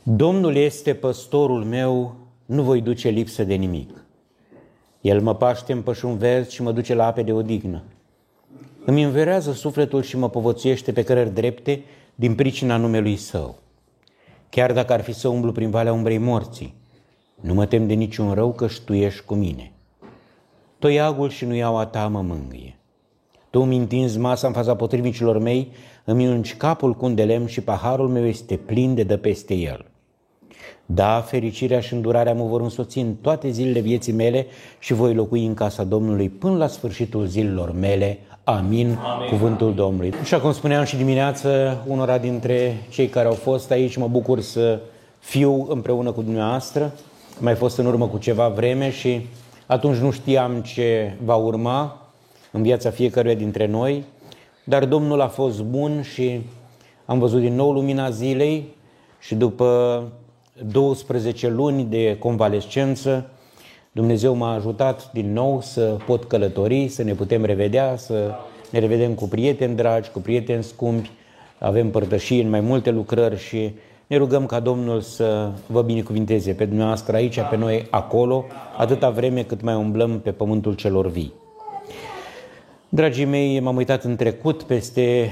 Domnul este păstorul meu, nu voi duce lipsă de nimic. El mă paște în pășuni verzi și mă duce la ape de odihnă. Îmi înverează sufletul și mă povățuiește pe cărări drepte din pricina numelui Său. Chiar dacă ar fi să umblu prin valea umbrei morții, nu mă tem de niciun rău, căci Tu ești cu mine. Toiagul și nuiaua Ta mă mângâie. Tu îmi întinzi masa în fața potrivnicilor mei, îmi ungi capul cu un de lemn și paharul meu este plin de dă peste el. Da, fericirea și îndurarea mă vor însoți în toate zilele vieții mele și voi locui în casa Domnului până la sfârșitul zilelor mele. Amin. Amin. Cuvântul Domnului. Așa cum spuneam și dimineață, unora dintre cei care au fost aici, mă bucur să fiu împreună cu dumneavoastră. Mai fost în urmă cu ceva vreme și atunci nu știam ce va urma în viața fiecăruia dintre noi, dar Domnul a fost bun și am văzut din nou lumina zilei și după 12 luni de convalescență, Dumnezeu m-a ajutat din nou să pot călători, să ne putem revedea, să ne revedem cu prieteni dragi, cu prieteni scumpi, avem părtășii în mai multe lucrări și ne rugăm ca Domnul să vă binecuvinteze pe dumneavoastră aici, pe noi acolo, atâta vreme cât mai umblăm pe pământul celor vii. Dragii mei, m-am uitat în trecut peste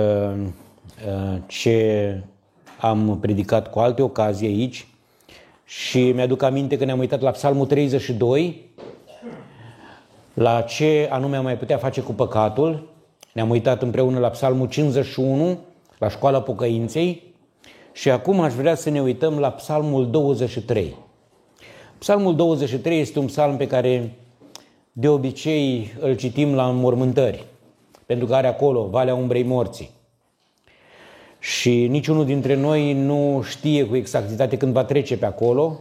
ce am predicat cu alte ocazii aici și mi-aduc aminte că ne-am uitat la Psalmul 32, la ce anume am mai putea face cu păcatul. Ne-am uitat împreună la Psalmul 51, la școala pocăinței și acum aș vrea să ne uităm la Psalmul 23. Psalmul 23 este un psalm pe care de obicei îl citim la înmormântări, pentru că are acolo Valea Umbrei Morții. Și niciunul dintre noi nu știe cu exactitate când va trece pe acolo.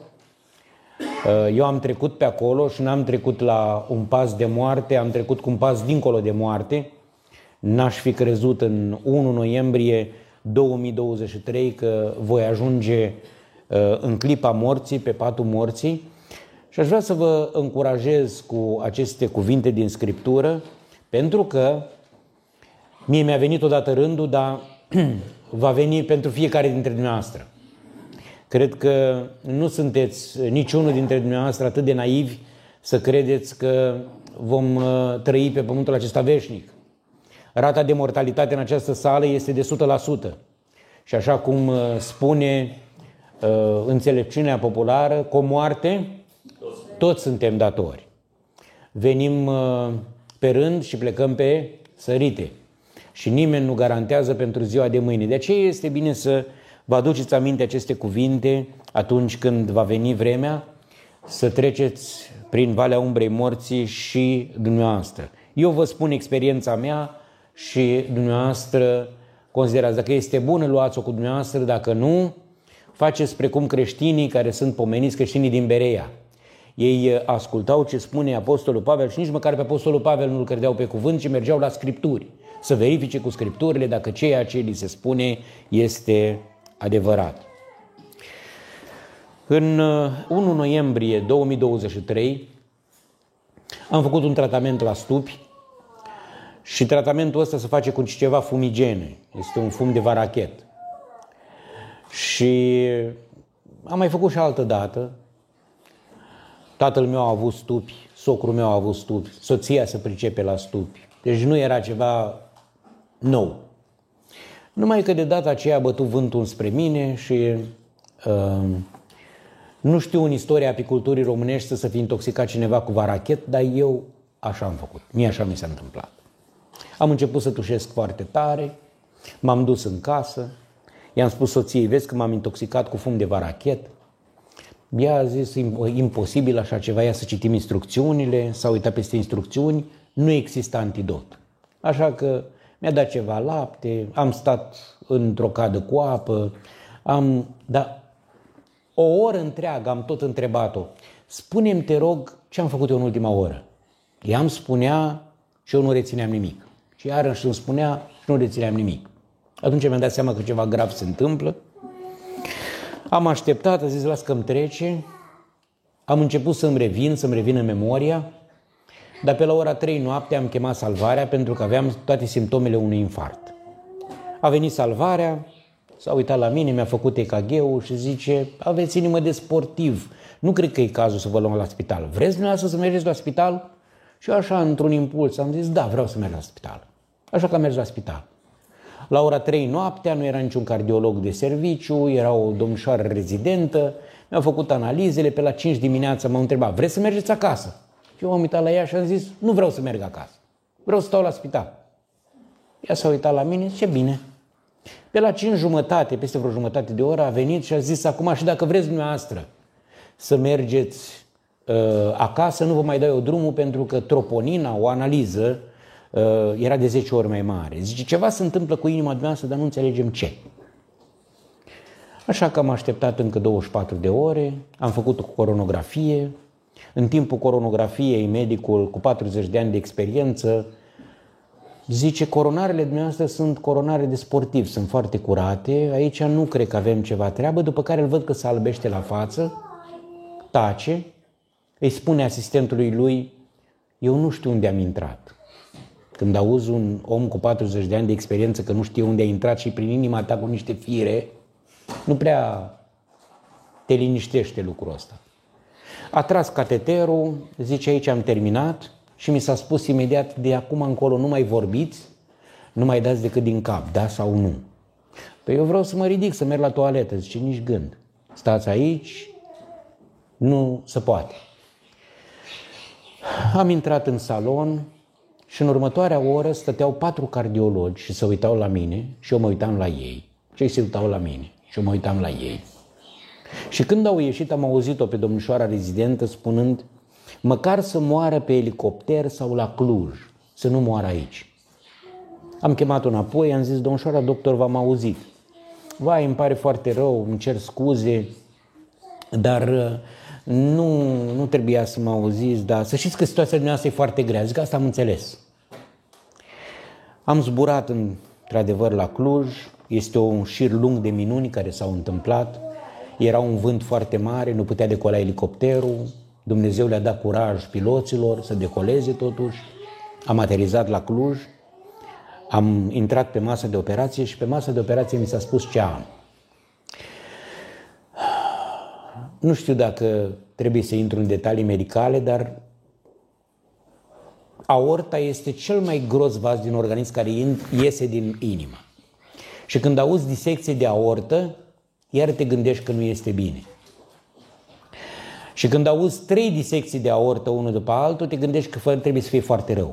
Eu am trecut pe acolo și n-am trecut la un pas de moarte, am trecut cu un pas dincolo de moarte. N-aș fi crezut în 1 noiembrie 2023 că voi ajunge în clipa morții, pe patul morții. Și aș vrea să vă încurajez cu aceste cuvinte din Scriptură, pentru că mie mi-a venit odată rândul, dar va veni pentru fiecare dintre dumneavoastră. Cred că nu sunteți niciunul dintre dumneavoastră atât de naivi să credeți că vom trăi pe pământul acesta veșnic. Rata de mortalitate în această sală este de 100%. Și așa cum spune înțelepciunea populară, cu moarte toți suntem datori. Venim pe rând și plecăm pe sărite. Și nimeni nu garantează pentru ziua de mâine. De aceea este bine să vă aduceți aminte aceste cuvinte atunci când va veni vremea să treceți prin Valea Umbrei Morții și dumneavoastră. Eu vă spun experiența mea și dumneavoastră considerați. Dacă este bună, luați-o cu dumneavoastră. Dacă nu, faceți precum creștinii care sunt pomeniți, creștinii din Berea. Ei ascultau ce spune Apostolul Pavel și nici măcar pe Apostolul Pavel nu-l credeau pe cuvânt, ci mergeau la Scripturi, să verifice cu Scripturile dacă ceea ce li se spune este adevărat. În 1 noiembrie 2023 am făcut un tratament la stupi și tratamentul ăsta se face cu ceva fumigene. Este un fum de varachet. Și am mai făcut și altă dată. Tatăl meu a avut stupi, socrul meu a avut stupi, soția se pricepe la stupi. Deci nu era ceva nou. Numai că de data aceea a bătut vântul spre mine și nu știu în istoria apiculturii românești să fi intoxicat cineva cu varachet, dar eu așa am făcut. Mie așa mi s-a întâmplat. Am început să tușesc foarte tare, m-am dus în casă, i-am spus soției, vezi că m-am intoxicat cu fum de varachet. Ea a zis, imposibil așa ceva, ia să citim instrucțiunile, s-a uitat peste instrucțiuni, nu există antidot. Așa că mi-a dat ceva lapte, am stat într-o cadă cu apă, dar o oră întreagă am tot întrebat-o, spune-mi, te rog, ce am făcut eu în ultima oră? Ea îmi spunea și eu nu rețineam nimic. Și iarăși îmi spunea și nu rețineam nimic. Atunci mi-am dat seama că ceva grav se întâmplă. Am așteptat, a zis, las că-mi trece. Am început să-mi revină memoria, dar pe la ora 3 noapte am chemat salvarea pentru că aveam toate simptomele unui infart. A venit salvarea, s-a uitat la mine, mi-a făcut EKG-ul și zice, aveți inimă de sportiv, nu cred că e cazul să vă luăm la spital. Vreți dumneavoastră să mergeți la spital? Și eu așa, într-un impuls, am zis, da, vreau să merg la spital. Așa că am mers la spital. La ora 3 noaptea, nu era niciun cardiolog de serviciu, era o domnișoară rezidentă, mi-au făcut analizele, pe la 5 dimineața m-au întrebat, vreți să mergeți acasă? Și eu m-am uitat la ea și am zis, nu vreau să merg acasă, vreau să stau la spital. Ea s-a uitat la mine, ce bine. Pe la 5:30, peste vreo jumătate de oră, a venit și a zis, acum și dacă vreți dumneavoastră să mergeți acasă, nu vă mai dau eu drumul pentru că troponina, o analiză, era de 10 ori mai mare. Zice, ceva se întâmplă cu inima dumneavoastră, dar nu înțelegem ce. Așa că am așteptat încă 24 de ore, am făcut o coronografie. În timpul coronografiei, medicul cu 40 de ani de experiență zice, coronarele dumneavoastră sunt coronare de sportiv, sunt foarte curate, aici nu cred că avem ceva treabă, după care îl văd că se albește la față, tace, îi spune asistentului lui, eu nu știu unde am intrat. Când auzi un om cu 40 de ani de experiență că nu știe unde a intrat și prin inima ta cu niște fire, nu prea te liniștește lucrul ăsta. A tras cateterul, zice, aici am terminat și mi s-a spus imediat, de acum încolo nu mai vorbiți, nu mai dați decât din cap, da sau nu. Păi eu vreau să mă ridic, să merg la toaletă, zice, nici gând. Stați aici, nu se poate. Am intrat în salon și în următoarea oră stăteau 4 cardiologi și se uitau la mine și eu mă uitam la ei. Cei se uitau la mine și eu mă uitam la ei. Și când au ieșit am auzit-o pe domnișoara rezidentă spunând, măcar să moară pe elicopter sau la Cluj, să nu moară aici. Am chemat-o înapoi, am zis, domnișoara doctor, v-am auzit. Vai, îmi pare foarte rău, îmi cer scuze, dar nu trebuia să mă auziți, dar să știți că situația dumneavoastră e foarte grea. Zic, asta am înțeles. Am zburat într-adevăr la Cluj, este un șir lung de minuni care s-au întâmplat, era un vânt foarte mare, nu putea decola elicopterul, Dumnezeu le-a dat curaj piloților să decoleze totuși, am aterizat la Cluj, am intrat pe masă de operație și pe masă de operație mi s-a spus ce am. Nu știu dacă trebuie să intru în detalii medicale, dar aorta este cel mai gros vas din organism care iese din inimă. Și când auzi disecție de aortă, iar te gândești că nu este bine. Și când auzi 3 disecții de aortă, unul după altul, te gândești că trebuie să fie foarte rău.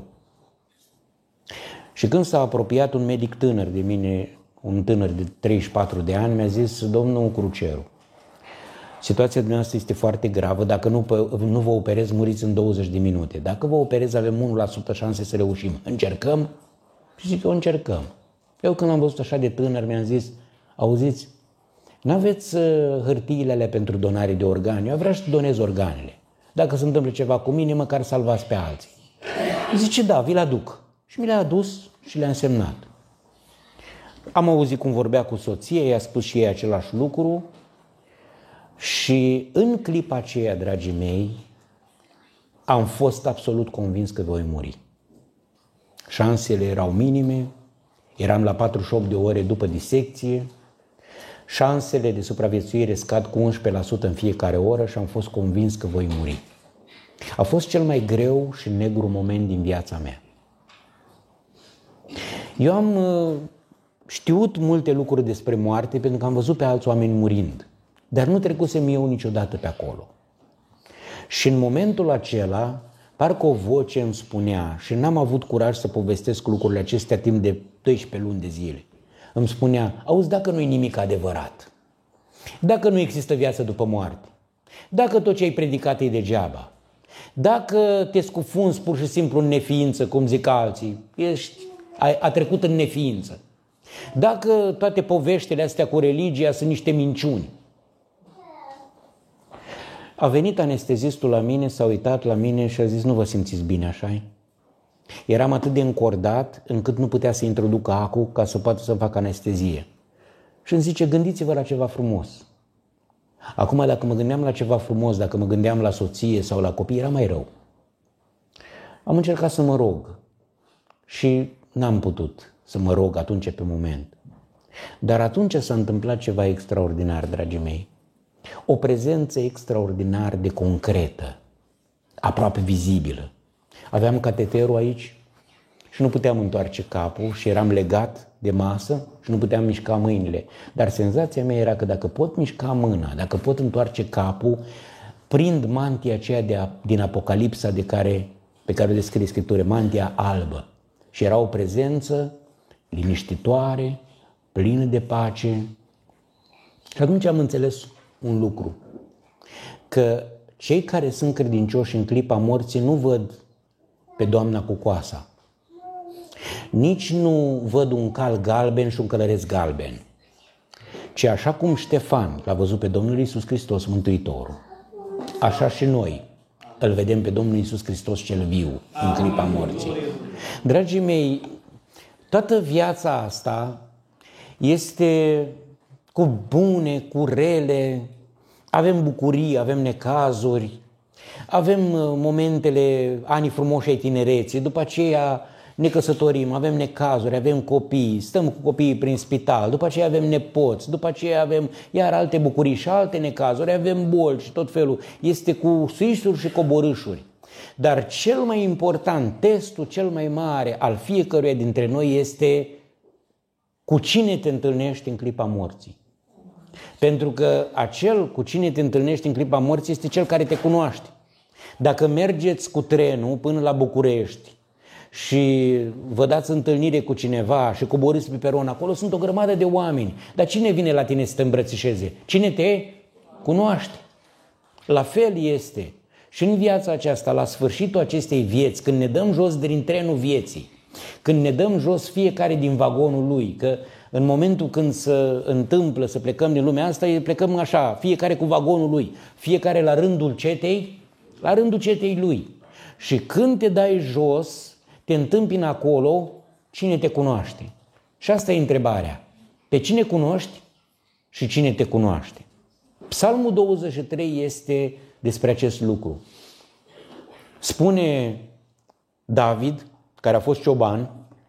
Și când s-a apropiat un medic tânăr de mine, un tânăr de 34 de ani, mi-a zis, domnul Cruceru, situația dumneavoastră este foarte gravă, dacă nu vă operezi, muriți în 20 de minute. Dacă vă operezi, avem 1% șanse să reușim. Încercăm? Și zic, eu încercăm. Eu când am văzut așa de tânăr, mi-am zis, auziți, n-aveți hârtiile alea pentru donare de organe? Eu vreau să donez organele. Dacă se întâmplă ceva cu mine, măcar salvați pe alții. Zice, da, vi-l aduc. Și mi le-a adus și le-a însemnat. Am auzit cum vorbea cu soția, i-a spus și ei același lucru și în clipa aceea, dragii mei, am fost absolut convins că voi muri. Șansele erau minime, eram la 48 de ore după disecție, șansele de supraviețuire scad cu 11% în fiecare oră și am fost convins că voi muri. A fost cel mai greu și negru moment din viața mea. Eu am știut multe lucruri despre moarte pentru că am văzut pe alți oameni murind, dar nu trecusem eu niciodată pe acolo. Și în momentul acela, parcă o voce îmi spunea, și n-am avut curaj să povestesc lucrurile acestea timp de 12 luni de zile, îmi spunea, auzi, dacă nu e nimic adevărat, dacă nu există viață după moarte, dacă tot ce ai predicat e degeaba, dacă te scufunzi pur și simplu în neființă, cum zic alții, a trecut în neființă, dacă toate poveștile astea cu religia sunt niște minciuni. A venit anestezistul la mine, s-a uitat la mine și a zis, nu vă simțiți bine, așa-i? Eram atât de încordat încât nu putea să introducă acul ca să poată să facă anestezie. Și îmi zice, gândiți-vă la ceva frumos. Acum, dacă mă gândeam la ceva frumos, dacă mă gândeam la soție sau la copii, era mai rău. Am încercat să mă rog și n-am putut să mă rog atunci pe moment. Dar atunci s-a întâmplat ceva extraordinar, dragii mei. O prezență extraordinar de concretă, aproape vizibilă. Aveam cateterul aici și nu puteam întoarce capul și eram legat de masă și nu puteam mișca mâinile. Dar senzația mea era că dacă pot mișca mâna, dacă pot întoarce capul, prind mantia aceea din Apocalipsa pe care o descrie Scriptura, mantia albă. Și era o prezență liniștitoare, plină de pace. Și atunci am înțeles un lucru, că cei care sunt credincioși în clipa morții nu văd pe Doamna cu coasa, nici nu văd un cal galben și un călăreț galben, ci așa cum Ștefan l-a văzut pe Domnul Iisus Hristos Mântuitorul, așa și noi îl vedem pe Domnul Iisus Hristos cel viu în clipa morții. Dragii mei, toată viața asta este cu bune, cu rele, avem bucurii, avem necazuri, avem momentele, anii frumoși ai tinereții, după aceea ne căsătorim, avem necazuri, avem copii, stăm cu copiii prin spital, după aceea avem nepoți, după aceea avem iar alte bucurii și alte necazuri, avem boli și tot felul. Este cu suisuri și coborâșuri. Dar cel mai important, testul cel mai mare al fiecăruia dintre noi este cu cine te întâlnești în clipa morții. Pentru că acel cu cine te întâlnești în clipa morții este cel care te cunoaște. Dacă mergeți cu trenul până la București și vă dați întâlnire cu cineva și coborâți pe peron, acolo sunt o grămadă de oameni. Dar cine vine la tine să te îmbrățișeze? Cine te cunoaște? La fel este și în viața aceasta, la sfârșitul acestei vieți, când ne dăm jos din trenul vieții, când ne dăm jos fiecare din vagonul lui, că în momentul când se întâmplă să plecăm din lumea asta, plecăm așa, fiecare cu vagonul lui, fiecare la rândul cetei lui. Și când te dai jos, te întâmpină acolo cine te cunoaște. Și asta e întrebarea. Pe cine cunoști și cine te cunoaște? Psalmul 23 este despre acest lucru. Spune David, care a fost cioban,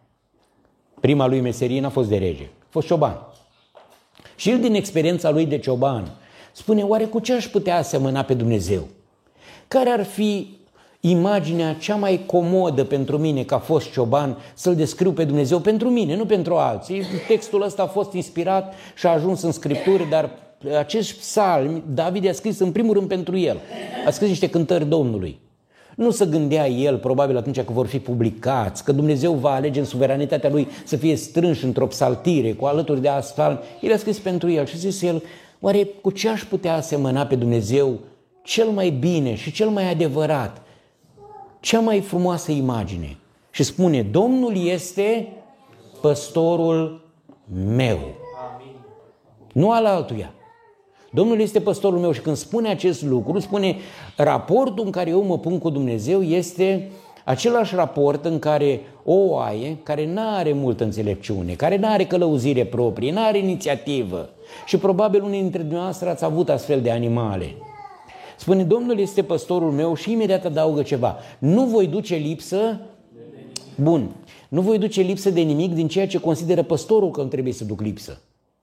prima lui meserie n-a fost de rege, a fost cioban. Și el, din experiența lui de cioban, spune, oare cu ce aș putea asemăna pe Dumnezeu? Care ar fi imaginea cea mai comodă pentru mine, ca fost cioban, să-L descriu pe Dumnezeu pentru mine, nu pentru alții? Textul ăsta a fost inspirat și a ajuns în Scripturi, dar acest psalm, David i-a scris în primul rând pentru el. A scris niște cântări Domnului. Nu se gândea el, probabil atunci că vor fi publicați, că Dumnezeu va alege în suveranitatea lui să fie strânși într-o psaltire cu alături de astfel. El a scris pentru el și a zis el, oare cu ce aș putea asemăna pe Dumnezeu cel mai bine și cel mai adevărat, cea mai frumoasă imagine? Și spune, Domnul este păstorul meu. Amin. Nu al altuia. Domnul este păstorul meu și când spune acest lucru, spune raportul în care eu mă pun cu Dumnezeu este același raport în care o oaie care n-are multă înțelepciune, care n-are călăuzire proprie, n-are inițiativă și probabil unii dintre dumneavoastră ați avut astfel de animale. Spune, Domnul este păstorul meu și imediat adaugă ceva. Nu voi duce lipsă, bun, nu voi duce lipsă de nimic din ceea ce consideră păstorul că îmi trebuie să duc lipsă.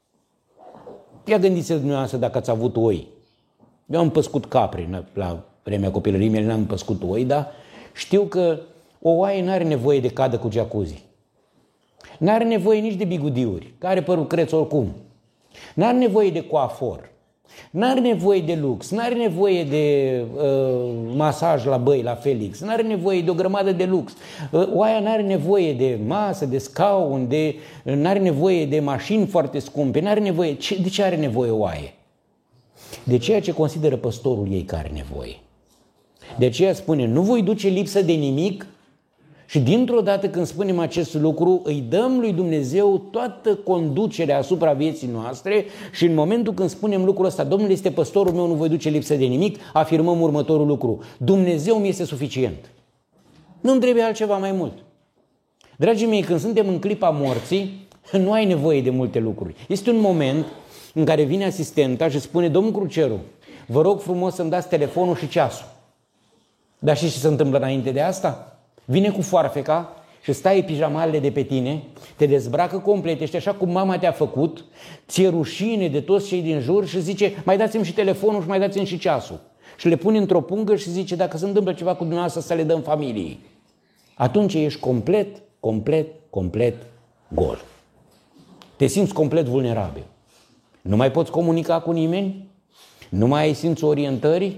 Ia gândiți-vă dumneavoastră dacă ați avut oi. Eu am păscut capre la vremea copilăriei mele, n-am păscut oi, dar știu că o oaie n-are nevoie de cadă cu jacuzzi. N-are nevoie nici de bigudiuri, că are părul creț oricum. N-are nevoie de coafor. N-are nevoie de lux, n-are nevoie de masaj la Băi, la Felix, n-are nevoie de o grămadă de lux. Oaia n-are nevoie de masă, de scaun, n-are nevoie de mașini foarte scumpe, n-are nevoie. De ce are nevoie oaie? De ceea ce consideră păstorul ei că are nevoie. De aceea spune, nu voi duce lipsă de nimic. Și dintr-o dată când spunem acest lucru, îi dăm lui Dumnezeu toată conducerea asupra vieții noastre și în momentul când spunem lucrul ăsta, Domnul este păstorul meu, nu voi duce lipsă de nimic, afirmăm următorul lucru, Dumnezeu mi este suficient. Nu-mi trebuie altceva mai mult. Dragii mei, când suntem în clipa morții, nu ai nevoie de multe lucruri. Este un moment în care vine asistenta și spune, domnul Cruceru, vă rog frumos să-mi dați telefonul și ceasul. Dar știți ce se întâmplă înainte de asta? Vine cu foarfeca și stai pijamalele de pe tine, te dezbracă complet, ești așa cum mama te-a făcut, ți-e rușine de toți cei din jur și zice, mai dați-mi și telefonul și mai dați-mi și ceasul. Și le pune într-o pungă și zice, dacă se întâmplă ceva cu dumneavoastră, să le dăm familiei. Atunci ești complet gol. Te simți complet vulnerabil. Nu mai poți comunica cu nimeni, nu mai ai simțul orientării.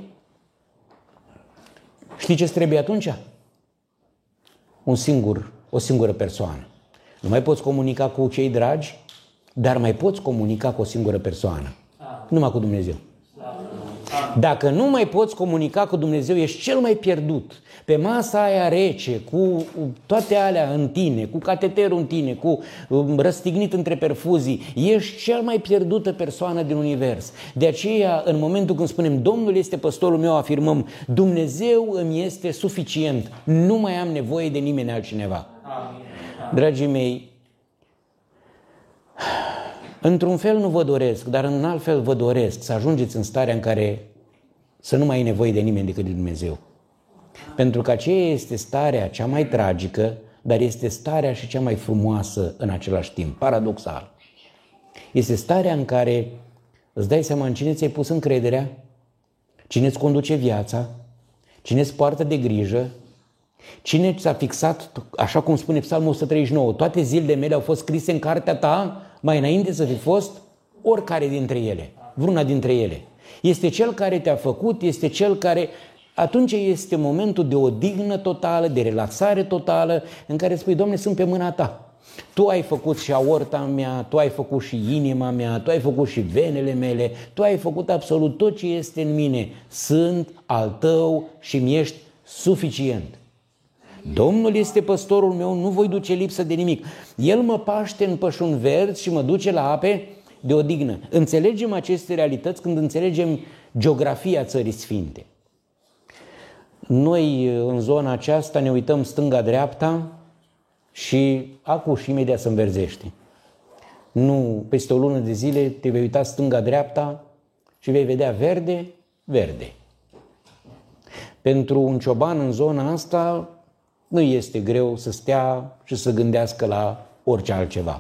Știi ce-ți trebuie atunci? O singură persoană. Nu mai poți comunica cu cei dragi, dar mai poți comunica cu o singură persoană. Numai cu Dumnezeu. Dacă nu mai poți comunica cu Dumnezeu, ești cel mai pierdut. Pe masa aia rece, cu toate alea în tine, cu cateterul în tine, cu răstignit între perfuzii, ești cel mai pierdută persoană din univers. De aceea, în momentul când spunem Domnul este păstorul meu, afirmăm Dumnezeu îmi este suficient, nu mai am nevoie de nimeni altcineva. Amin. Dragii mei, într-un fel nu vă doresc, dar în alt fel vă doresc să ajungeți în starea în care să nu mai ai nevoie de nimeni decât de Dumnezeu. Pentru că aceea este starea cea mai tragică, dar este starea și cea mai frumoasă în același timp, paradoxal. Este starea în care îți dai seama în cine ți-ai pus încrederea, cine îți conduce viața, cine îți poartă de grijă, cine ți-a fixat, așa cum spune Psalmul 139, toate zilele mele au fost scrise în cartea ta mai înainte să fi fost oricare dintre ele, vreuna dintre ele. Este Cel care te-a făcut, este Cel care... Atunci este momentul de odihnă totală, de relaxare totală, în care spui, Doamne, sunt pe mâna Ta. Tu ai făcut și aorta mea, Tu ai făcut și inima mea, Tu ai făcut și venele mele, Tu ai făcut absolut tot ce este în mine. Sunt al Tău și mi ești suficient. Domnul este păstorul meu, nu voi duce lipsă de nimic. El mă paște în pășuni verzi și mă duce la ape de odihnă. Înțelegem aceste realități când înțelegem geografia Țării Sfinte. Noi în zona aceasta ne uităm stânga-dreapta și acu și imediat se înverzește. Nu, peste o lună de zile te vei uita stânga-dreapta și vei vedea verde, verde. Pentru un cioban în zona asta nu este greu să stea și să gândească la orice altceva.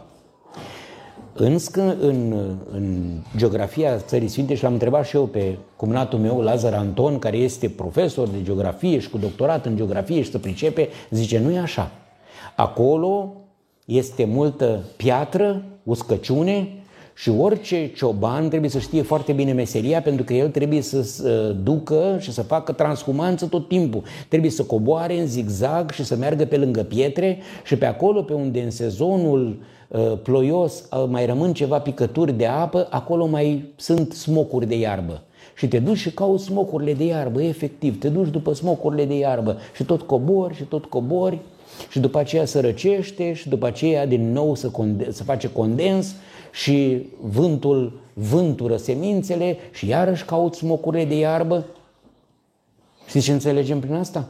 În geografia Țării Sfinte, și l-am întrebat și eu pe cumnatul meu, Lazar Anton, care este profesor de geografie și cu doctorat în geografie și se pricepe, zice, nu e așa. Acolo este multă piatră, uscăciune și orice cioban trebuie să știe foarte bine meseria, pentru că el trebuie să ducă și să facă transhumanță tot timpul. Trebuie să coboare în zigzag și să meargă pe lângă pietre și pe acolo pe unde în sezonul ploios mai rămân ceva picături de apă, acolo mai sunt smocuri de iarbă. Și te duci și cauți smocurile de iarbă, efectiv, te duci după smocurile de iarbă și tot cobori și tot cobori și după aceea se răcește și după aceea din nou se face condens și vântul vântură semințele și iarăși cauți smocurile de iarbă. Știți ce înțelegem prin asta?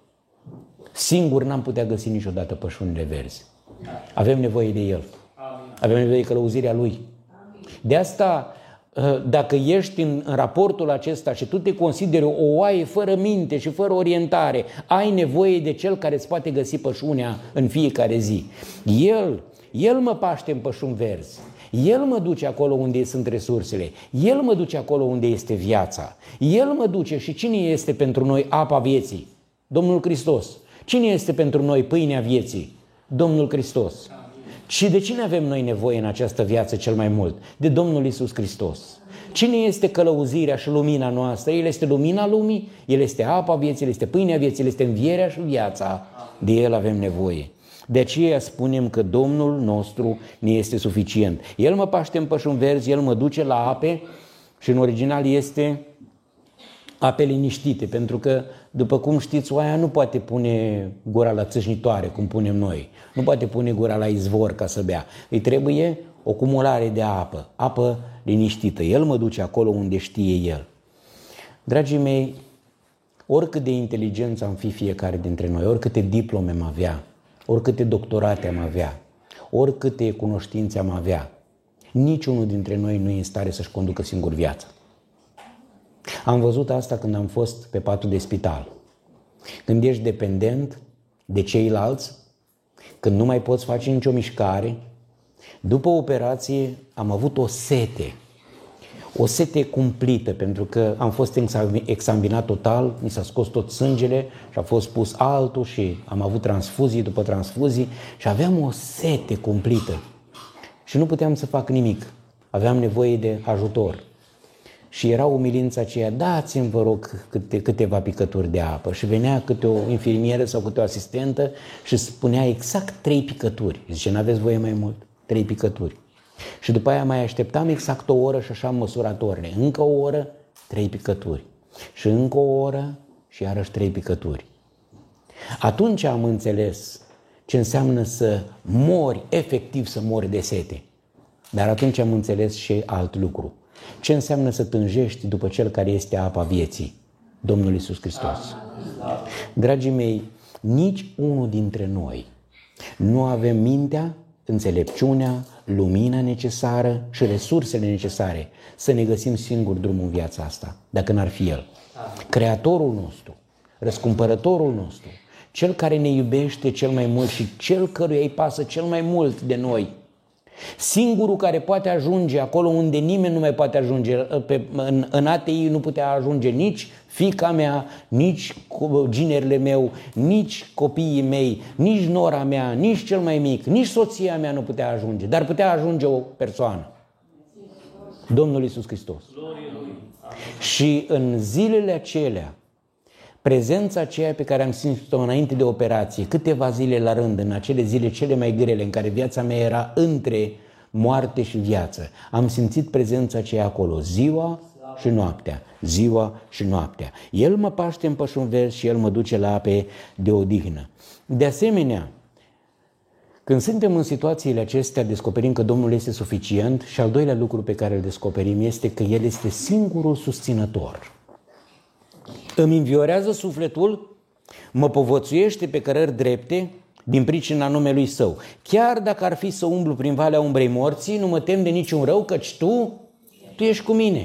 Singur n-am putea găsi niciodată pășunile verzi. Avem nevoie de El. Avem nevoie de călăuzirea Lui. De asta, dacă ești în raportul acesta și tu te consideri o oaie fără minte și fără orientare, ai nevoie de Cel care îți poate găsi pășunea în fiecare zi. El mă paște în pășuni verzi. El mă duce acolo unde sunt resursele. El mă duce acolo unde este viața. El mă duce și cine este pentru noi apa vieții? Domnul Hristos. Cine este pentru noi pâinea vieții? Domnul Hristos. Și de cine avem noi nevoie în această viață cel mai mult? De Domnul Iisus Hristos. Cine este călăuzirea și lumina noastră? El este lumina lumii, El este apa vieții, El este pâinea vieții, El este învierea și viața. De El avem nevoie. De aceea spunem că Domnul nostru ne este suficient. El mă paște în pășuni verzi, El mă duce la ape și în original este ape liniștite, pentru că, după cum știți, oaia nu poate pune gura la țâșnitoare, cum punem noi. Nu poate pune gura la izvor ca să bea. Îi trebuie o cumulare de apă liniștită. El mă duce acolo unde știe El. Dragii mei, oricât de inteligență am fi fiecare dintre noi, oricâte diplome am avea, oricâte doctorate am avea, oricâte cunoștințe am avea, niciunul dintre noi nu e în stare să-și conducă singur viața. Am văzut asta când am fost pe patul de spital. Când ești dependent de ceilalți, când nu mai poți face nicio mișcare. După operație am avut o sete cumplită, pentru că am fost examinat total, mi s-a scos tot sângele și a fost pus altul și am avut transfuzii după transfuzii și aveam o sete cumplită și nu puteam să fac nimic. Aveam nevoie de ajutor. Și era umilința aceea, dați-mi, vă rog, câteva picături de apă. Și venea câte o infirmieră sau câte o asistentă și spunea exact 3 picături. Zice, n-aveți voie mai mult? 3 picături. Și după aia mai așteptam exact o oră și așa am măsurat orele. Încă o oră, 3 picături. Și încă o oră și iarăși 3 picături. Atunci am înțeles ce înseamnă să mori, efectiv să mori de sete. Dar atunci am înțeles și alt lucru. Ce înseamnă să tânjești după Cel care este apa vieții, Domnul Iisus Hristos. Dragii mei, nici unul dintre noi nu avem mintea, înțelepciunea, lumina necesară și resursele necesare să ne găsim singur drumul în viața asta, dacă n-ar fi El. Creatorul nostru, răscumpărătorul nostru, Cel care ne iubește cel mai mult și Cel căruia îi pasă cel mai mult de noi, singurul care poate ajunge acolo unde nimeni nu mai poate ajunge. În ATI nu putea ajunge nici fiica mea, nici ginerele meu, nici copiii mei, nici nora mea, nici cel mai mic, nici soția mea nu putea ajunge, dar putea ajunge o persoană. Domnul Iisus Hristos. Și în zilele acelea, prezența aceea pe care am simțit-o înainte de operație, câteva zile la rând, în acele zile cele mai grele în care viața mea era între moarte și viață, am simțit prezența aceea acolo, ziua și noaptea, ziua și noaptea. El mă paște în pășunvers și El mă duce la ape de odihnă. De asemenea, când suntem în situațiile acestea, descoperim că Domnul este suficient și al doilea lucru pe care îl descoperim este că El este singurul susținător. Îmi înviorează sufletul, mă povățuiește pe cărări drepte din pricina numelui Său. Chiar dacă ar fi să umblu prin valea umbrei morții, nu mă tem de niciun rău, căci Tu ești cu mine.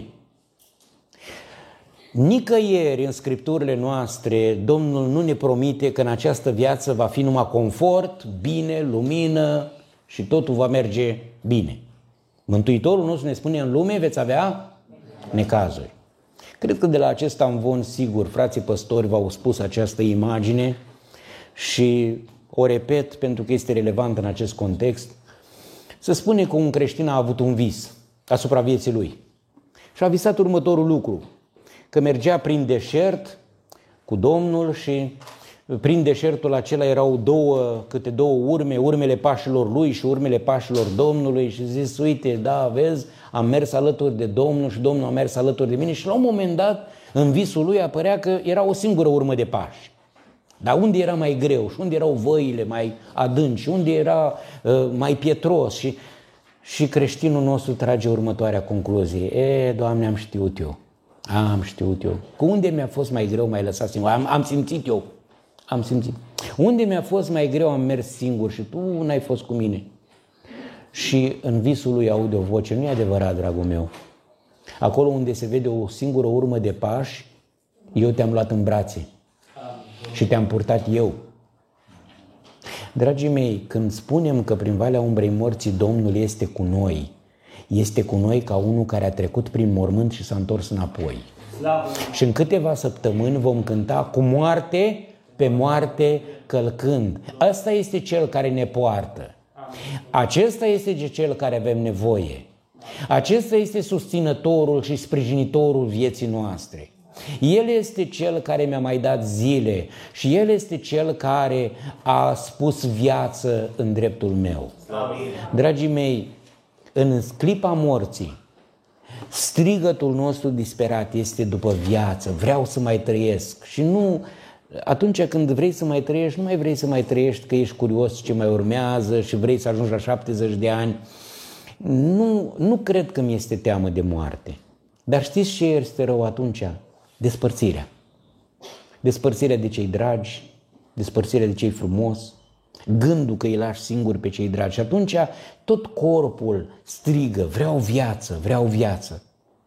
Nicăieri în Scripturile noastre Domnul nu ne promite că în această viață va fi numai confort, bine, lumină și totul va merge bine. Mântuitorul nostru ne spune, în lume veți avea necazuri. Cred că de la acest amvon, sigur, frații păstori v-au spus această imagine și o repet pentru că este relevant în acest context. Se spune că un creștin a avut un vis asupra vieții lui și a visat următorul lucru, că mergea prin deșert cu Domnul și prin deșertul acela erau câte două urme, urmele pașilor lui și urmele pașilor Domnului și zis, uite, da, vezi, am mers alături de Domnul și Domnul a mers alături de mine și la un moment dat în visul lui apărea că era o singură urmă de pași. Dar unde era mai greu și unde erau văile mai adânci și unde era mai pietros și creștinul nostru trage următoarea concluzie. Doamne, am știut eu. Cu unde mi-a fost mai greu, m-ai lăsat singur. Am simțit eu. Am simțit. Unde mi-a fost mai greu, am mers singur și tu n-ai fost cu mine. Și în visul lui aude o voce, nu e adevărat, dragul meu. Acolo unde se vede o singură urmă de pași, eu te-am luat în brațe și te-am purtat eu. Dragii mei, când spunem că prin valea umbrei morții Domnul este cu noi ca unul care a trecut prin mormânt și s-a întors înapoi. Și în câteva săptămâni vom cânta cu moarte pe moarte călcând. Ăsta este Cel care ne poartă. Acesta este Cel care avem nevoie. Acesta este susținătorul și sprijinitorul vieții noastre. El este Cel care mi-a mai dat zile și El este Cel care a spus viață în dreptul meu. Dragii mei, în clipa morții, strigătul nostru disperat este după viață, vreau să mai trăiesc și nu... Atunci când vrei să mai trăiești, nu mai vrei să mai trăiești că ești curios ce mai urmează și vrei să ajungi la 70 de ani. Nu cred că mi este teamă de moarte. Dar știți ce este rău atunci? Despărțirea. Despărțirea de cei dragi, despărțirea de cei frumos, gândul că îi lași singur pe cei dragi. Și atunci tot corpul strigă, vreau viață, vreau viață.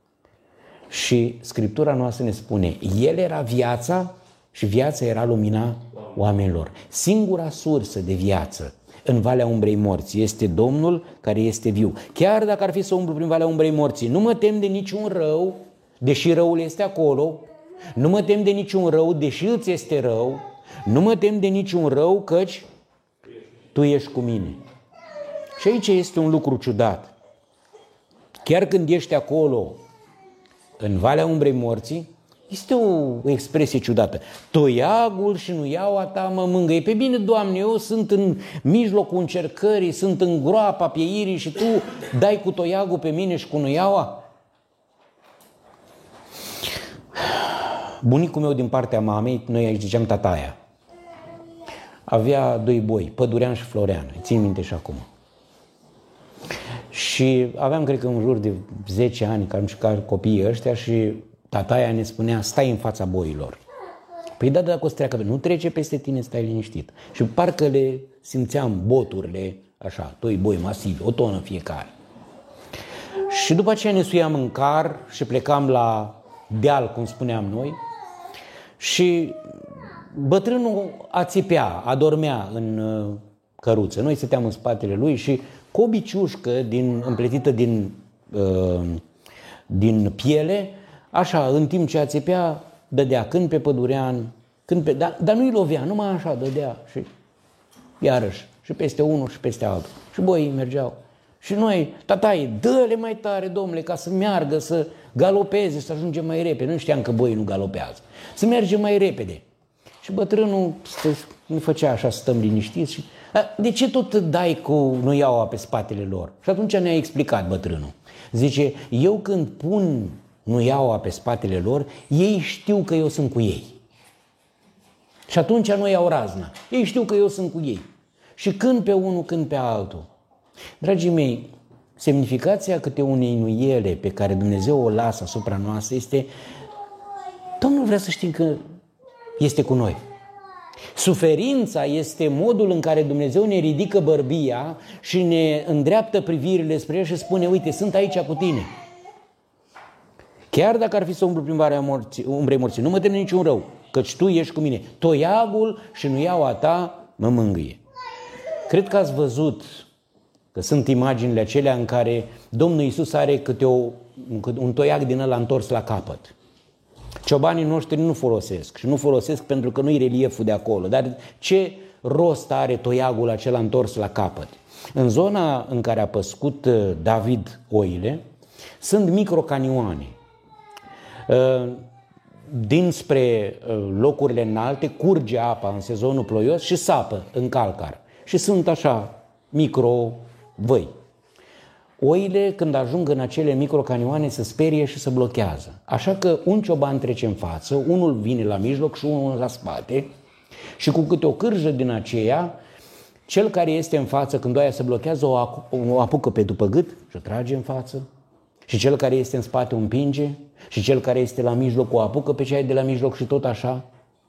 Și Scriptura noastră ne spune, El era viața și viața era lumina oamenilor. Singura sursă de viață în valea umbrei morții. Este Domnul care este viu. Chiar dacă ar fi să umblu prin valea umbrei morții, nu mă tem de niciun rău, deși răul este acolo. Nu mă tem de niciun rău, deși îți este rău. Nu mă tem de niciun rău, căci tu ești cu mine. Și aici este un lucru ciudat. Chiar când ești acolo, în valea umbrei morții, este o expresie ciudată. Toiagul și nuiaua ta mă mângâie. Pe bine, Doamne, eu sunt în mijlocul încercării, sunt în groapa pieirii și Tu dai cu toiagul pe mine și cu nuiaua? Bunicul meu din partea mamei, noi aici ziceam tataia, avea doi boi, Pădurean și Florean, țin minte și acum. Și aveam, cred că, în jur de 10 ani, că am jucat copiii ăștia și tataia ne spunea, stai în fața boilor. Păi da, dacă o să treacă, nu trece peste tine, stai liniștit. Și parcă le simțeam boturile, așa, doi boi masivi, o tonă fiecare. Și după aceea ne suiam în car și plecam la deal, cum spuneam noi, și bătrânul ațipea, adormea în căruță. Noi stăteam în spatele lui și cu o biciușcă împletită din piele, așa, în timp ce ațipea, dădea când pe Pădurean, dar nu-i lovea, numai așa dădea și iarăși, și peste unul și peste altul. Și boii mergeau. Și noi, tataie, dă-le mai tare, domnule, ca să meargă, să galopeze, să ajungem mai repede. Nu știam că boii nu galopează. Să mergem mai repede. Și bătrânul ne făcea așa, stăm liniștiți și... De ce tot dai cu nuiaua pe spatele lor? Și atunci ne-a explicat bătrânul. Zice, eu când pun nuiaua pe spatele lor, ei știu că eu sunt cu ei. Și atunci nu iau razna. Ei știu că eu sunt cu ei. Și când pe unul, când pe altul. Dragii mei, semnificația câte unei nuiele pe care Dumnezeu o lasă asupra noastră este, Domnul vrea să știm că este cu noi. Suferința este modul în care Dumnezeu ne ridică bărbia și ne îndreaptă privirile spre El și spune, uite, sunt aici cu tine. Chiar dacă ar fi să umblu prin valea umbrei morții, nu mă tem niciun rău, căci Tu ești cu mine. Toiagul și nuiaua ta mă mângâie. Cred că ați văzut că sunt imaginile acelea în care Domnul Iisus are câte un toiag din ăla întors la capăt. Ciobanii noștri nu folosesc și nu folosesc pentru că nu-i relieful de acolo. Dar ce rost are toiagul acela întors la capăt? În zona în care a păscut David oile sunt microcanioane. Dinspre locurile înalte curge apa în sezonul ploios și sapă în calcar. Și sunt așa micro-văi. Oile, când ajung în acele microcanioane, se sperie și se blochează. Așa că un cioban trece în față, unul vine la mijloc și unul la spate și cu câte o cârjă din aceea, cel care este în față, când oaia se blochează, o apucă pe după gât și o trage în față. Și cel care este în spate o împinge și cel care este la mijloc o apucă pe cea de la mijloc și tot așa.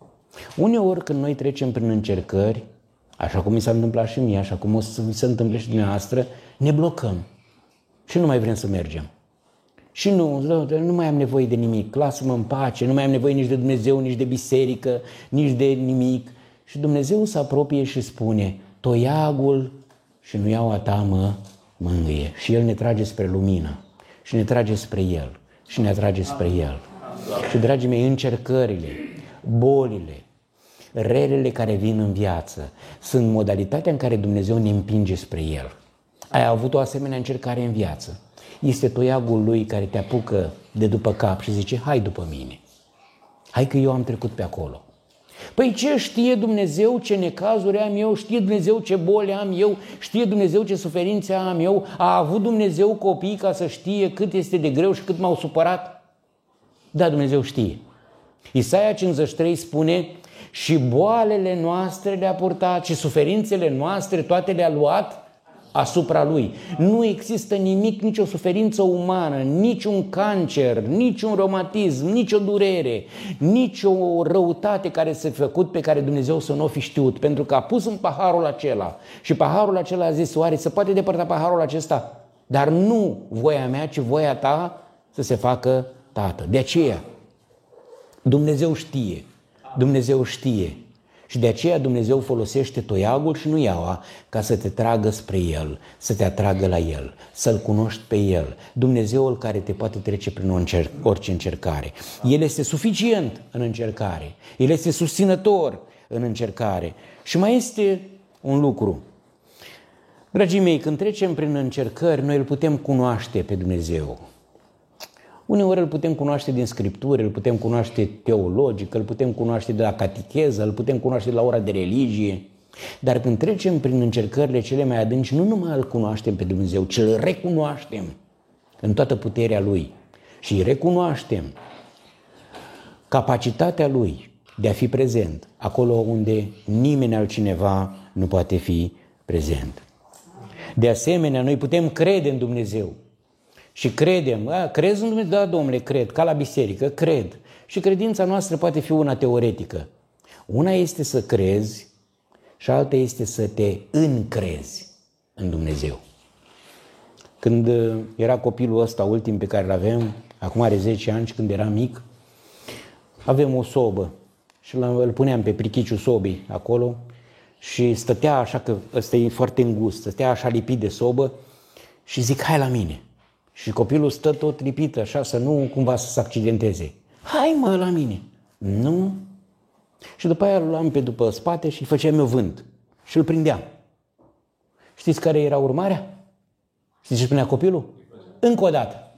Uneori când noi trecem prin încercări, așa cum mi s-a întâmplat și mie, așa cum o să mi se întâmple și dumneavoastră, ne blocăm și nu mai vrem să mergem. Și nu mai am nevoie de nimic, lasă-mă în pace, nu mai am nevoie nici de Dumnezeu, nici de biserică, nici de nimic. Și Dumnezeu se apropie și spune, toiagul și nuiaua ta mă mângâie. Și El ne trage spre lumină și ne trage spre El și ne atrage spre El. Și, dragii mei, încercările, bolile, relele care vin în viață sunt modalitatea în care Dumnezeu ne împinge spre El. Ai avut o asemenea încercare în viață. Este toiagul Lui care te apucă de după cap și zice, hai după mine. Hai că eu am trecut pe acolo. Păi ce știe Dumnezeu ce necazuri am eu, știe Dumnezeu ce boli am eu, știe Dumnezeu ce suferințe am eu, a avut Dumnezeu copii ca să știe cât este de greu și cât m-au supărat? Da, Dumnezeu știe. Isaia 53 spune, și boalele noastre le-a purtat și suferințele noastre toate le-a luat asupra Lui. Nu există nimic, nicio suferință umană, niciun cancer, niciun reumatism, nicio durere, nicio răutate care s-a făcut pe care Dumnezeu să nu o fi știut, pentru că a pus în paharul acela și paharul acela a zis, oare se poate depărta paharul acesta? Dar nu voia mea, ci voia ta să se facă, Tată. De aceea, Dumnezeu știe Și de aceea Dumnezeu folosește toiagul și nu iaua ca să te tragă spre El, să te atragă la El, să-L cunoști pe El. Dumnezeul care te poate trece prin orice încercare. El este suficient în încercare. El este susținător în încercare. Și mai este un lucru. Dragii mei, când trecem prin încercări, noi îl putem cunoaște pe Dumnezeu. Uneori îl putem cunoaște din Scripturi, îl putem cunoaște teologic, îl putem cunoaște de la catecheză, îl putem cunoaște de la ora de religie. Dar când trecem prin încercările cele mai adânci, nu numai îl cunoaștem pe Dumnezeu, ci îl recunoaștem în toată puterea Lui. Și îi recunoaștem capacitatea Lui de a fi prezent acolo unde nimeni altcineva nu poate fi prezent. De asemenea, noi putem crede în Dumnezeu. Și credem, crezi în Dumnezeu? Da, domnule, cred, ca la biserică, cred. Și credința noastră poate fi una teoretică. Una este să crezi și alta este să te încrezi în Dumnezeu. Când era copilul ăsta ultim pe care îl avem, acum are 10 ani, când era mic, avem o sobă și îl puneam pe prichiciul sobii acolo și stătea așa, că ăsta e foarte îngust, stătea așa lipit de sobă și zic, hai la mine. Și copilul stă tot lipit așa, să nu cumva să se accidenteze. Hai mă la mine. Nu. Și după aia îl luam pe după spate și îi făceam eu vânt. Și îl prindeam. Știți care era urmarea? Știți ce spunea copilul? Încă o dată.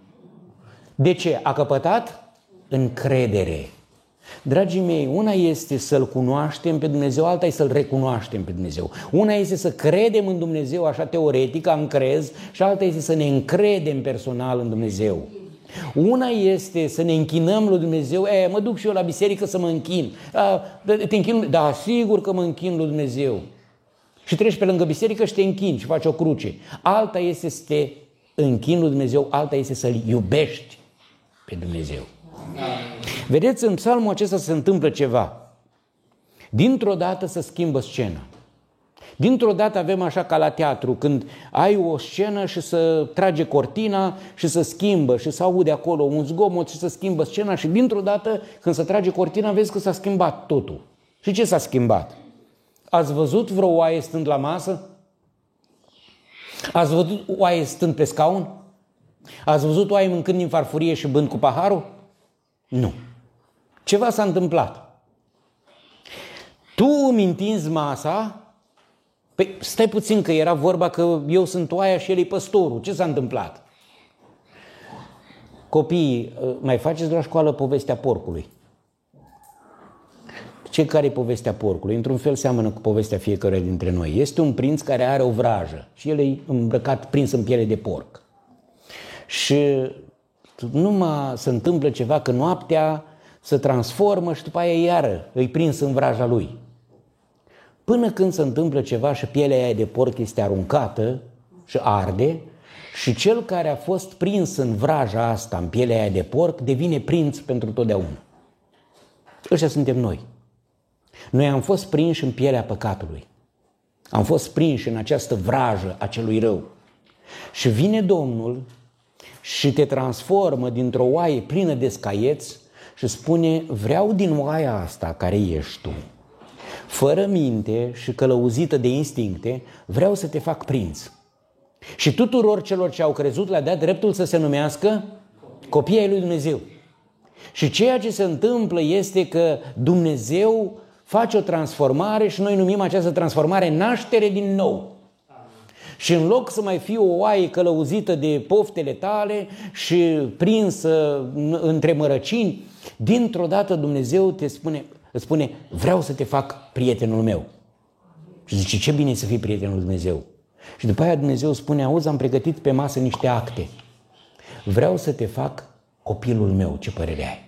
De ce? A căpătat încredere. Dragii mei, una este să-L cunoaștem pe Dumnezeu, alta este să-L recunoaștem pe Dumnezeu. Una este să credem în Dumnezeu așa teoretic, am crez, și alta este să ne încredem personal în Dumnezeu. Una este să ne închinăm lui Dumnezeu, mă duc și eu la biserică să mă închin. Te închin? Da, sigur că mă închin lui Dumnezeu. Și treci pe lângă biserică și te închini și faci o cruce. Alta este să te închini lui Dumnezeu, alta este să-L iubești pe Dumnezeu. Vedeți, în psalmul acesta se întâmplă ceva. Dintr-o dată se schimbă scena. Dintr-o dată avem așa ca la teatru, când ai o scenă și să trage cortina și să schimbă și să aude acolo un zgomot și să schimbă scena și dintr-o dată când se trage cortina vezi că s-a schimbat totul. Și ce s-a schimbat? Ați văzut vreo oaie stând la masă? Ați văzut oaie stând pe scaun? Ați văzut oaie mâncând din farfurie și bând cu paharul? Nu. Ceva s-a întâmplat. Tu îmi întinzi masa. Păi stai puțin, că era vorba că eu sunt oaia și el e păstorul. Ce s-a întâmplat? Copiii, mai faceți la școală povestea porcului? Ce care e povestea porcului? Într-un fel seamănă cu povestea fiecăruia dintre noi. Este un prinț care are o vrajă și el e îmbrăcat, prins în piele de porc. Și numai se întâmplă ceva că noaptea se transformă și după aia iară îi prins în vraja lui. Până când se întâmplă ceva și pielea aia de porc este aruncată și arde și cel care a fost prins în vraja asta, în pielea aia de porc, devine prinț pentru totdeauna. Ăștia suntem noi. Noi am fost prinși în pielea păcatului. Am fost prinși în această vrajă a celui rău. Și vine Domnul și te transformă dintr-o oaie plină de scaieți și spune, vreau din oaia asta care ești tu, fără minte și călăuzită de instincte, vreau să te fac prinț. Și tuturor celor ce au crezut le-a dat dreptul să se numească copii ai lui Dumnezeu. Și ceea ce se întâmplă este că Dumnezeu face o transformare și noi numim această transformare naștere din nou. Și în loc să mai fii o oaie călăuzită de poftele tale și prinsă între mărăcini, dintr-o dată Dumnezeu îți spune, vreau să te fac prietenul meu. Și zice, ce bine să fii prietenul lui Dumnezeu. Și după aia Dumnezeu spune, auzi, am pregătit pe masă niște acte. Vreau să te fac copilul meu, ce părere ai?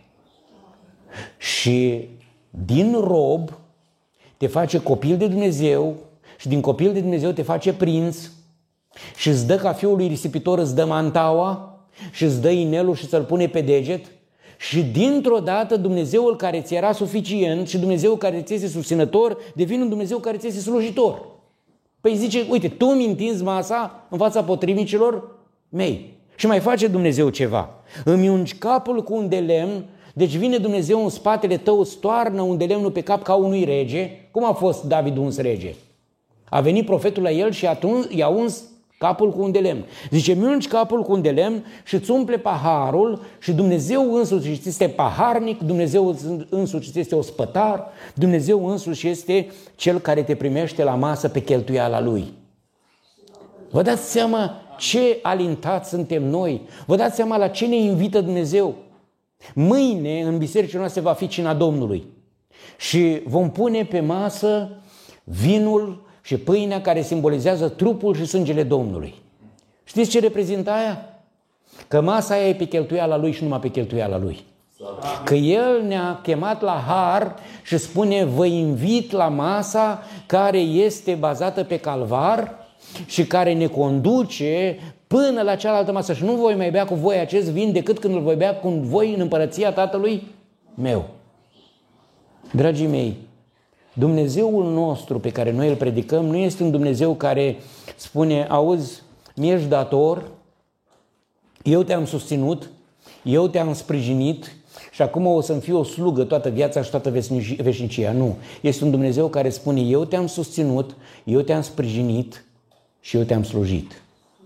Și din rob te face copil de Dumnezeu și din copil de Dumnezeu te face prinț și îți dă ca fiul lui risipitor, îți dă mantaua și îți dă inelul și să-l pune pe deget și dintr-o dată Dumnezeul care ți era suficient și Dumnezeul care ți este susținător devine un Dumnezeu care ți este slujitor. Păi zice, uite, tu îmi întinzi masa în fața potrivnicilor mei. Și mai face Dumnezeu ceva. Îmi ungi capul cu un de lemn, deci vine Dumnezeu în spatele tău, îți toarnă un de lemnul pe cap ca unui rege Cum a fost David uns rege? A venit profetul la el și i-a uns capul cu un de lemn. Zice, mi-ungi capul cu un de lemn și îți umple paharul și Dumnezeu însuși este paharnic, Dumnezeu însuși este ospătar, Dumnezeu însuși este cel care te primește la masă pe cheltuiala Lui. Vă dați seama ce alintați suntem noi? Vă dați seama la ce ne invită Dumnezeu? Mâine în bisericile noastre va fi cina Domnului și vom pune pe masă vinul și pâinea care simbolizează trupul și sângele Domnului. Știți ce reprezintă aia? Că masa aia e pe cheltuiala Lui și numai pe cheltuiala Lui. Că El ne-a chemat la har și spune, vă invit la masa care este bazată pe calvar și care ne conduce până la cealaltă masă. Și nu voi mai bea cu voi acest vin decât când îl voi bea cu voi în împărăția Tatălui meu. Dragii mei, Dumnezeul nostru pe care noi îl predicăm nu este un Dumnezeu care spune, auzi, mi-ești dator, eu te-am susținut, eu te-am sprijinit și acum o să-mi fiu o slugă toată viața și toată veșnicia. Nu. Este un Dumnezeu care spune, eu te-am susținut, eu te-am sprijinit și eu te-am slujit.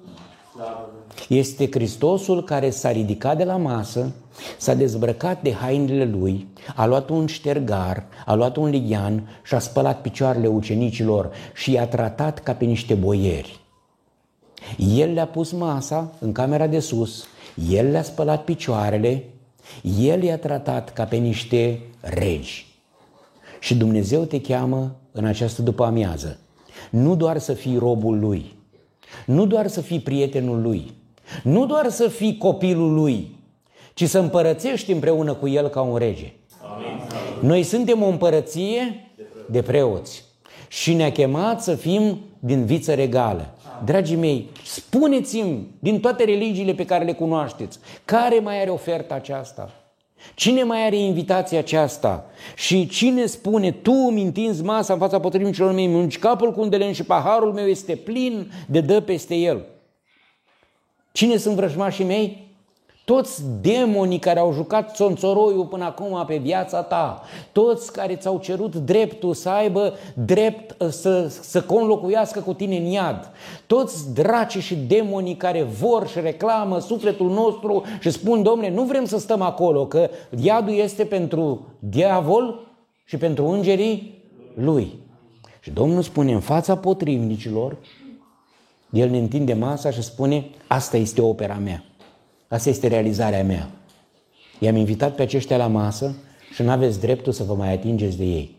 Este Hristosul care s-a ridicat de la masă, s-a dezbrăcat de hainele Lui, a luat un ștergar, a luat un lighean și a spălat picioarele ucenicilor și i-a tratat ca pe niște boieri. El le-a pus masa în camera de sus, El le-a spălat picioarele, El i-a tratat ca pe niște regi. Și Dumnezeu te cheamă în această după-amiază, nu doar să fii robul Lui, nu doar să fii prietenul Lui, nu doar să fii copilul Lui, ci să împărățești împreună cu El ca un rege. Amin. Noi suntem o împărăție de preoți și ne-a chemat să fim din viță regală. Dragii mei, spuneți-mi din toate religiile pe care le cunoașteți, care mai are oferta aceasta? Cine mai are invitația aceasta? Și cine spune, tu îmi întinzi masa în fața potrivnicilor mei, mi-ungi capul cu un de lemn și paharul meu este plin de dă peste el? Cine sunt vrăjmașii mei? Toți demonii care au jucat țonțoroiul până acum pe viața ta, toți care ți-au cerut dreptul să aibă drept să conlocuiască cu tine în iad, toți dracii și demonii care vor și reclamă sufletul nostru și spun, Dom'le, nu vrem să stăm acolo, că iadul este pentru diavol și pentru îngerii lui. Și Domnul spune, în fața potrivnicilor, El ne întinde masa și spune, asta este opera mea. Asta este realizarea mea. I-am invitat pe aceștia la masă și nu aveți dreptul să vă mai atingeți de ei.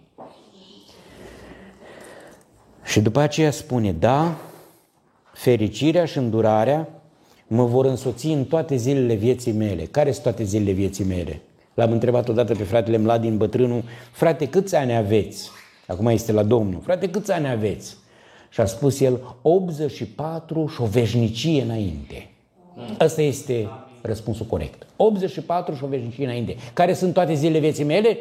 Și după aceea spune, da, fericirea și îndurarea mă vor însoți în toate zilele vieții mele. Care sunt toate zilele vieții mele? L-am întrebat odată pe fratele Mladin Bătrânu, frate, câți ani aveți? Acum este la Domnul. Frate, câți ani aveți? Și a spus el, 84 și o veșnicie înainte. Ăsta este răspunsul corect. 84 și o veșnicie înainte. Care sunt toate zilele vieții mele?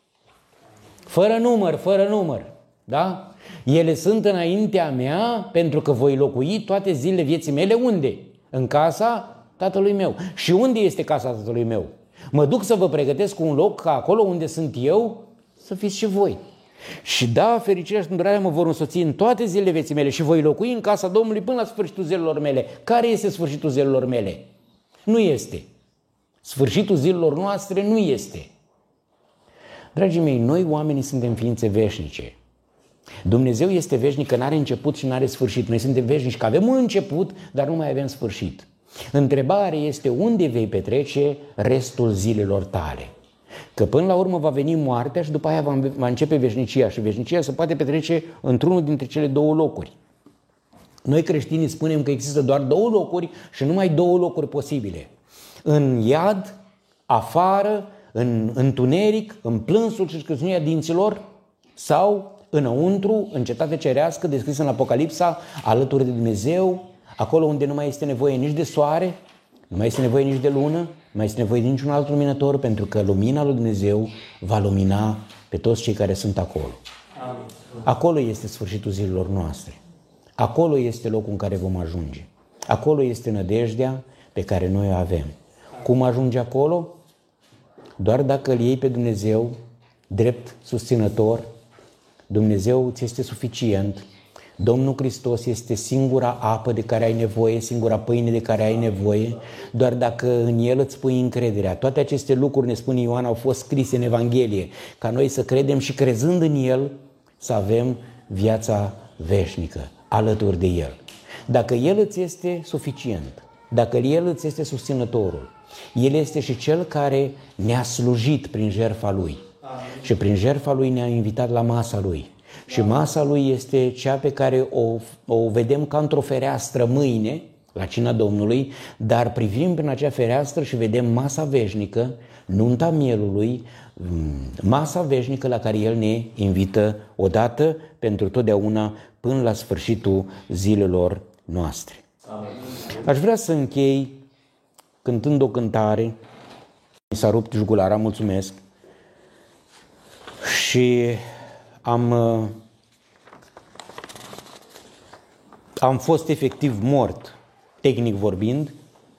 Fără număr, fără număr. Da? Ele sunt înaintea mea pentru că voi locui toate zilele vieții mele unde? În casa Tatălui meu. Și unde este casa Tatălui meu? Mă duc să vă pregătesc un loc ca acolo unde sunt eu să fiți și voi. Și da, fericirea și îndurarea mă vor însoți în toate zilele vieții mele și voi locui în casa Domnului până la sfârșitul zilelor mele. Care este sfârșitul zilelor mele? Nu este. Sfârșitul zilelor noastre nu este. Dragii mei, noi oamenii suntem ființe veșnice. Dumnezeu este veșnic că n-are început și n-are sfârșit. Noi suntem veșnici că avem un început, dar nu mai avem sfârșit. Întrebarea este unde vei petrece restul zilelor tale. Că până la urmă va veni moartea și după aia va începe veșnicia și veșnicia se poate petrece într-unul dintre cele două locuri. Noi creștinii spunem că există doar două locuri și numai două locuri posibile. În iad, afară, în întuneric, în plânsul și scrâșnirea dinților sau înăuntru, în cetatea cerească descrisă în Apocalipsa, alături de Dumnezeu, acolo unde nu mai este nevoie nici de soare, nu mai este nevoie nici de lună, nu mai este nevoie de niciun alt luminător, pentru că lumina lui Dumnezeu va lumina pe toți cei care sunt acolo. Amin. Acolo este sfârșitul zilelor noastre. Acolo este locul în care vom ajunge. Acolo este nădejdea pe care noi o avem. Cum ajunge acolo? Doar dacă îl iei pe Dumnezeu drept susținător, Dumnezeu ți este suficient, Domnul Hristos este singura apă de care ai nevoie, singura pâine de care ai nevoie, doar dacă în El îți pui încrederea. Toate aceste lucruri, ne spune Ioan, au fost scrise în Evanghelie, ca noi să credem și crezând în El să avem viața veșnică alături de El. Dacă El îți este suficient, dacă El îți este susținătorul, El este și Cel care ne-a slujit prin jertfa Lui. Și prin jertfa Lui ne-a invitat la masa Lui. Și masa Lui este cea pe care o vedem ca într-o fereastră mâine, la cina Domnului, dar privim prin acea fereastră și vedem masa veșnică, nunta mielului, masa veșnică la care El ne invită odată pentru totdeauna până la sfârșitul zilelor noastre. Amin. Aș vrea să închei cântând o cântare. Mi s-a rupt jugulara, mulțumesc. Și am fost efectiv mort, tehnic vorbind.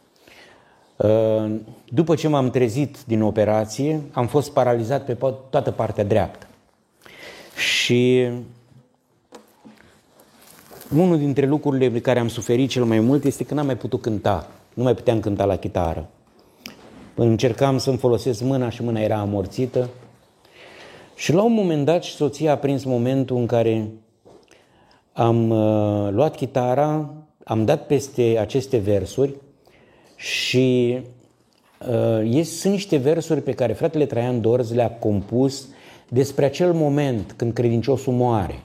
După ce m-am trezit din operație, am fost paralizat pe toată partea dreaptă. Și unul dintre lucrurile pe care am suferit cel mai mult este că n-am mai putut cânta. Nu mai puteam cânta la chitară. Încercam să-mi folosesc mâna și mâna era amorțită. Și la un moment dat și soția a prins momentul în care am luat chitara, am dat peste aceste versuri și sunt niște versuri pe care fratele Traian Dorz le-a compus despre acel moment când credinciosul moare.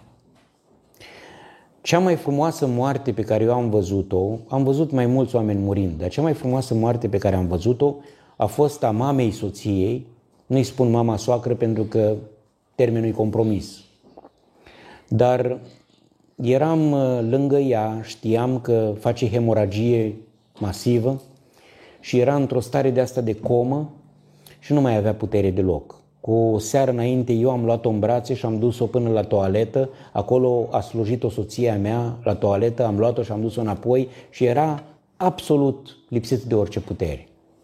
Cea mai frumoasă moarte pe care eu am văzut-o, am văzut mai mulți oameni murind, dar cea mai frumoasă moarte pe care am văzut-o a fost a mamei soției, nu-i spun mama soacră pentru că termenul e compromis. Dar eram lângă ea, știam că face hemoragie masivă și era într-o stare de asta de comă și nu mai avea putere deloc. Cu o seară înainte eu am luat-o în brațe și am dus-o până la toaletă, acolo a slujit-o soția mea la toaletă, am luat-o și am dus-o înapoi și era absolut lipsit de orice putere.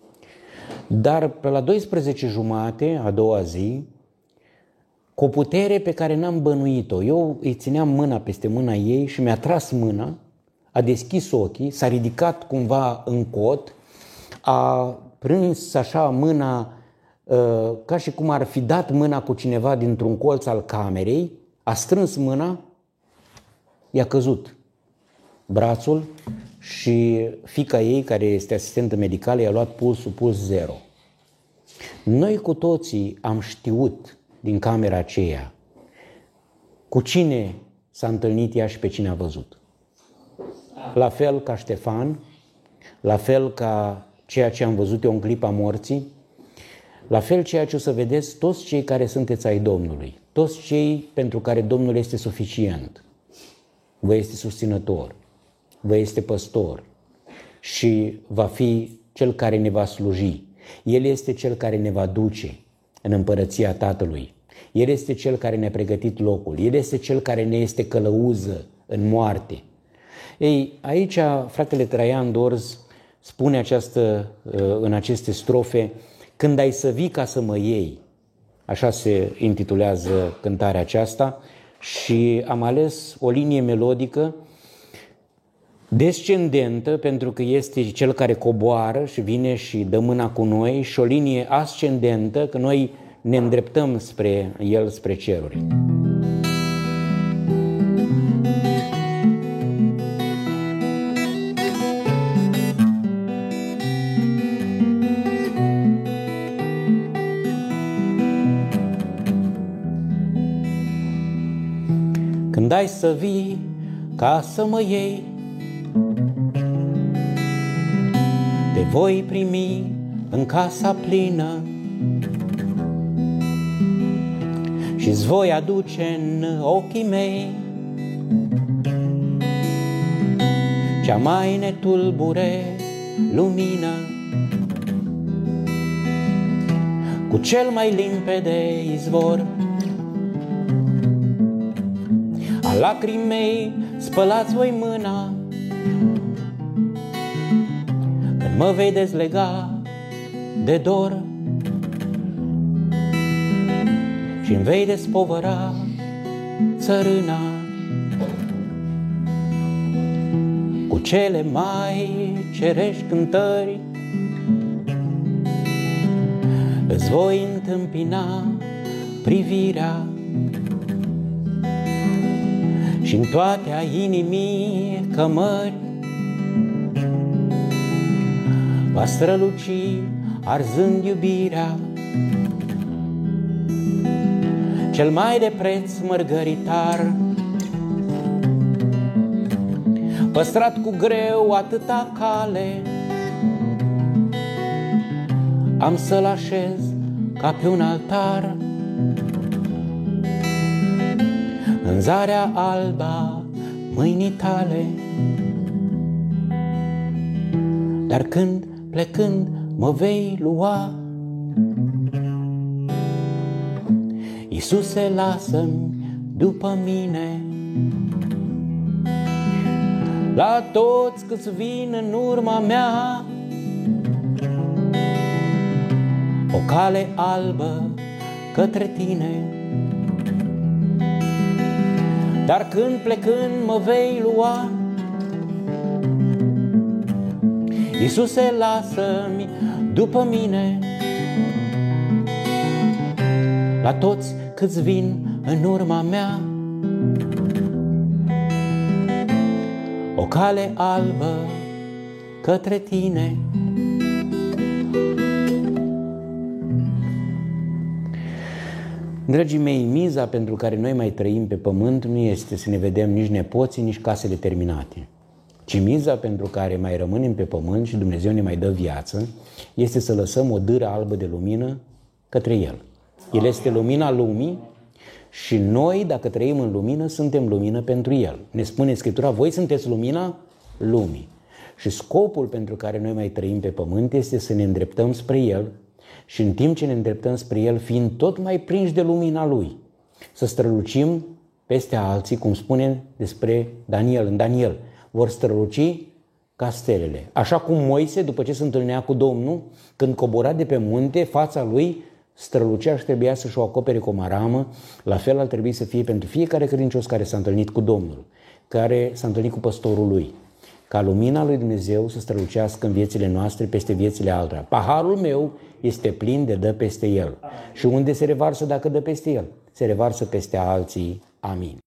Dar pe la 12:30, a doua zi, cu o putere pe care n-am bănuit-o, eu îi țineam mâna peste mâna ei și mi-a tras mâna, a deschis ochii, s-a ridicat cumva în cot, a prins așa mâna ca și cum ar fi dat mâna cu cineva dintr-un colț al camerei, a strâns mâna, i-a căzut brațul și fiica ei, care este asistentă medicală, i-a luat pulsul, puls 0. Noi cu toții am știut din camera aceea cu cine s-a întâlnit ea și pe cine a văzut. La fel ca Ștefan, la fel ca ceea ce am văzut eu în clipa morții, la fel ceea ce o să vedeți toți cei care sunteți ai Domnului, toți cei pentru care Domnul este suficient, vă este susținător, vă este păstor și va fi Cel care ne va sluji. El este Cel care ne va duce în împărăția Tatălui. El este Cel care ne-a pregătit locul. El este Cel care ne este călăuză în moarte. Ei, aici fratele Traian Dorz spune în aceste strofe: când ai să vii ca să mă iei. Așa se intitulează cântarea aceasta și am ales o linie melodică descendentă pentru că este Cel care coboară și vine și dă mâna cu noi, și o linie ascendentă că noi ne îndreptăm spre El, spre ceruri. Când ai să vii ca să mă iei, te voi primi în casa plină și-ți voi aduce în ochii mei cea mai netulbure lumină, cu cel mai limpede izvor a lacrimei. Spălați voi mâna când mă vei dezlega de dor și îmi vei despovăra țărâna cu cele mai cerești cântări. Îți voi întâmpina privirea și-n toate a inimii cămări va străluci arzând iubirea, cel mai de preț mărgăritar, păstrat cu greu atâta cale, am să-l așez ca pe un altar în zarea alba mâinii tale. Dar când plecând mă vei lua, Iisuse, lasă-mi după mine. La toți câți vin în urma mea, o cale albă către tine. Dar când plecând mă vei lua, Iisuse, lasă-mi după mine. La toți câți vin în urma mea, o cale albă către tine. Dragii mei, miza pentru care noi mai trăim pe pământ nu este să ne vedem nici nepoții, nici casele terminate, ci miza pentru care mai rămânem pe pământ și Dumnezeu ne mai dă viață este să lăsăm o dâră albă de lumină către El. El este lumina lumii și noi, dacă trăim în lumină, suntem lumină pentru El. Ne spune Scriptura, voi sunteți lumina lumii. Și scopul pentru care noi mai trăim pe pământ este să ne îndreptăm spre El și în timp ce ne îndreptăm spre El, fiind tot mai prinși de lumina Lui, să strălucim peste alții, cum spune despre Daniel, în Daniel, vor străluci ca stelele. Așa cum Moise, după ce se întâlnea cu Domnul, când cobora de pe munte, fața lui strălucea și trebuia să-și o acopere cu o maramă. La fel ar trebui să fie pentru fiecare credincios care s-a întâlnit cu Domnul, care s-a întâlnit cu păstorul lui, ca lumina lui Dumnezeu să strălucească în viețile noastre peste viețile altora. Paharul meu este plin de dă peste el. Și unde se revarsă dacă dă peste el? Se revarsă peste alții. Amin.